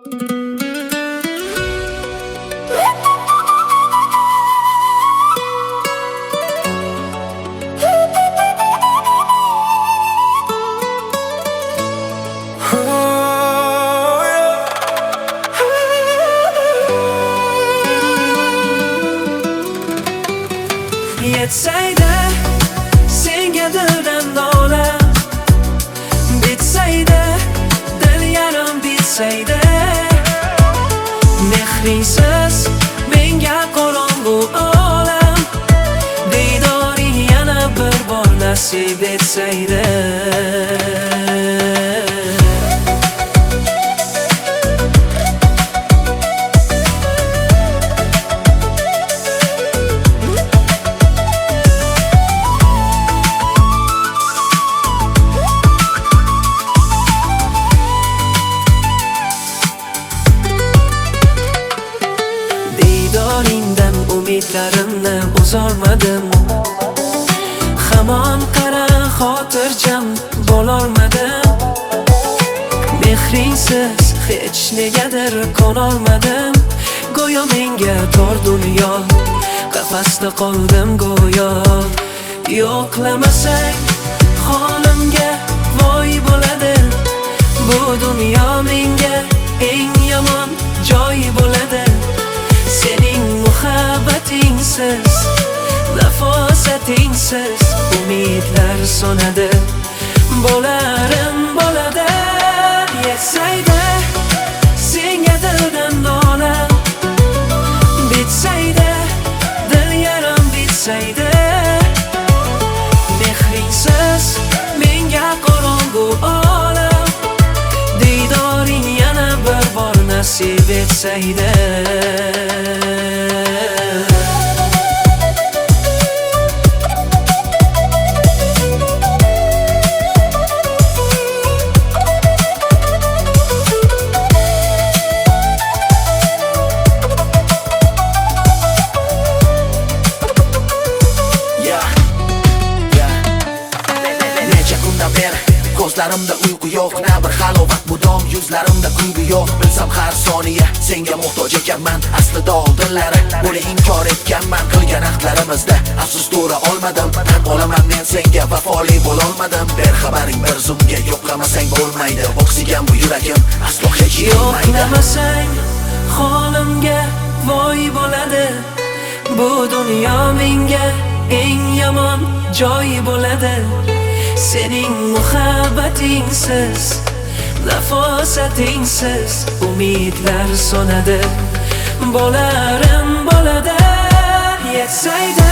Yetsaydi senga dildan nola, bitsaydi dil yarim bitsaydi, mehringsiz menga qorong'u olam, diydoring yana bir bor nasib etsaydi. Diydoringdan umidlarimni uzolmadim, hamon qara xotirjam bo'lolmadim, mehringsiz hech negadir qonolmadim, go'yo menga tor dunyo, qafasda qoldim go'yo. Yo'qlamasang holimga voy bo'ladi, bu dunyo menga eng yomon joy bo'ladi. Sening muhabbatingsiz, nafosatingsiz umidlar so'nadi, bo'larim bo'ladi. Yetsaydi senga dildan nola, bitsaydi dil yarim bitsaydi, mehringsiz menga qorong'u olam, diydoring yana bir bor nasib etsaydi. Ko'zlarimda uyqu yo'q, na bir halovat mudom, yuzlarimda kulgi yo'q. Bilsam har soniya senga muhtoj ekanman, aslida oldinlari buni inkor etganman. Qilgan ahdlarimizda afsus to'ra olmadim, tan olaman men senga vafoli bo'lolmadim. Berxabaring bir zumga yo'qlamasang bo'lmaydi, o'ksigan bu yuragim aslo hech yo'qmaydi. Yo'qlamasang holimga voy bo'ladi, bu dunyo menga eng yomon joy bo'ladi. Sening muhabbatingsiz, nafosatingsiz umidlar so'nadi, bo'larim bo'ladi. Yetsaydi